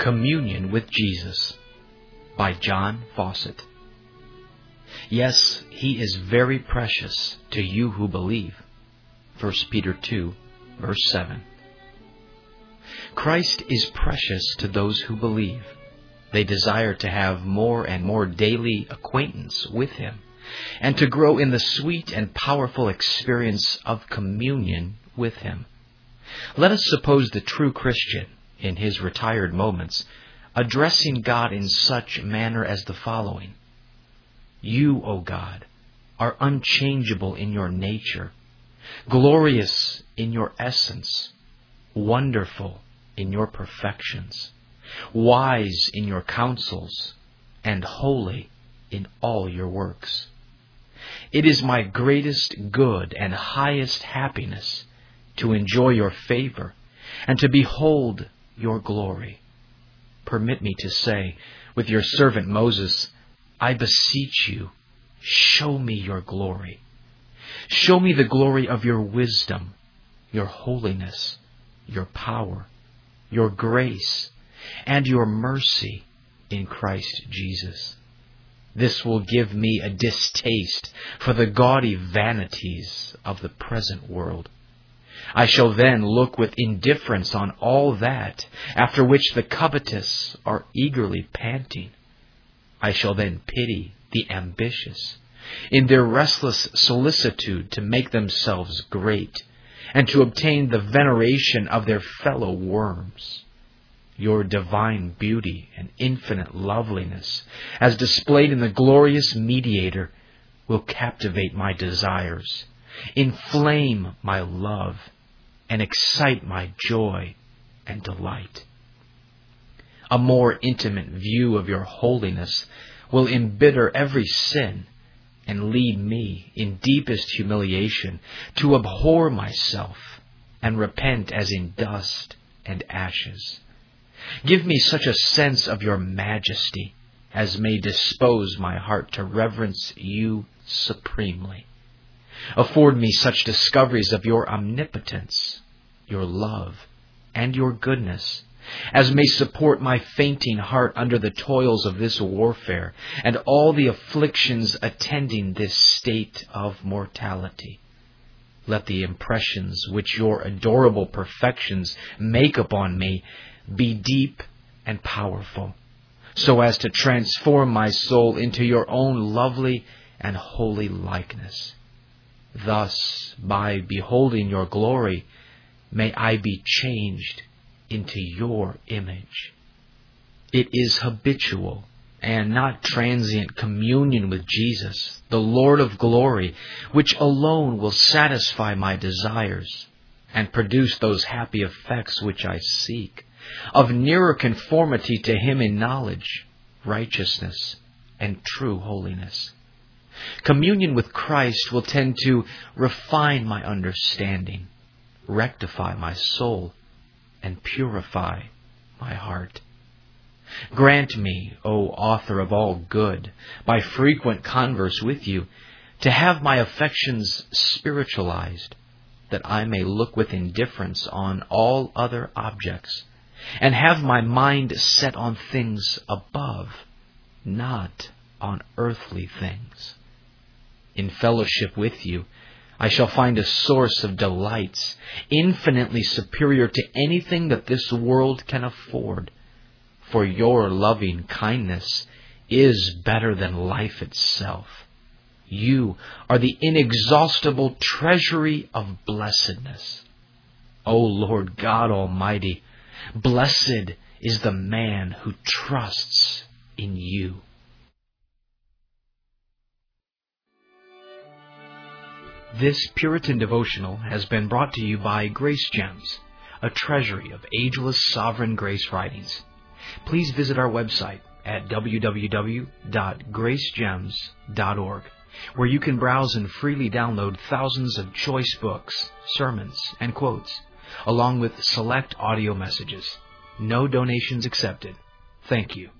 Communion with Jesus by John Fawcett. Yes, He is very precious to you who believe. 1 Peter 2, verse 7. Christ is precious to those who believe. They desire to have more and more daily acquaintance with Him, and to grow in the sweet and powerful experience of communion with Him. Let us suppose the true Christian, in his retired moments, addressing God in such manner as the following: You, O God, are unchangeable in your nature, glorious in your essence, wonderful in your perfections, wise in your counsels, and holy in all your works. It is my greatest good and highest happiness to enjoy your favor and to behold your glory. Permit me to say, with your servant Moses, I beseech you, show me your glory. Show me the glory of your wisdom, your holiness, your power, your grace, and your mercy in Christ Jesus. This will give me a distaste for the gaudy vanities of the present world. I shall then look with indifference on all that, after which the covetous are eagerly panting. I shall then pity the ambitious, in their restless solicitude to make themselves great, and to obtain the veneration of their fellow worms. Your divine beauty and infinite loveliness, as displayed in the glorious Mediator, will captivate my desires, inflame my love, and excite my joy and delight. A more intimate view of your holiness will embitter every sin and lead me in deepest humiliation to abhor myself and repent as in dust and ashes. Give me such a sense of your majesty as may dispose my heart to reverence you supremely. Afford me such discoveries of your omnipotence, your love, and your goodness, as may support my fainting heart under the toils of this warfare and all the afflictions attending this state of mortality. Let the impressions which your adorable perfections make upon me be deep and powerful, so as to transform my soul into your own lovely and holy likeness. Thus, by beholding your glory, may I be changed into your image. It is habitual and not transient communion with Jesus, the Lord of glory, which alone will satisfy my desires and produce those happy effects which I seek, of nearer conformity to Him in knowledge, righteousness, and true holiness. Communion with Christ will tend to refine my understanding, rectify my soul, and purify my heart. Grant me, O Author of all good, by frequent converse with you, to have my affections spiritualized, that I may look with indifference on all other objects, and have my mind set on things above, not on earthly things. In fellowship with you, I shall find a source of delights infinitely superior to anything that this world can afford, for your loving kindness is better than life itself. You are the inexhaustible treasury of blessedness. O Lord God Almighty, blessed is the man who trusts in you. This Puritan devotional has been brought to you by Grace Gems, a treasury of ageless sovereign grace writings. Please visit our website at www.gracegems.org, where you can browse and freely download thousands of choice books, sermons, and quotes, along with select audio messages. No donations accepted. Thank you.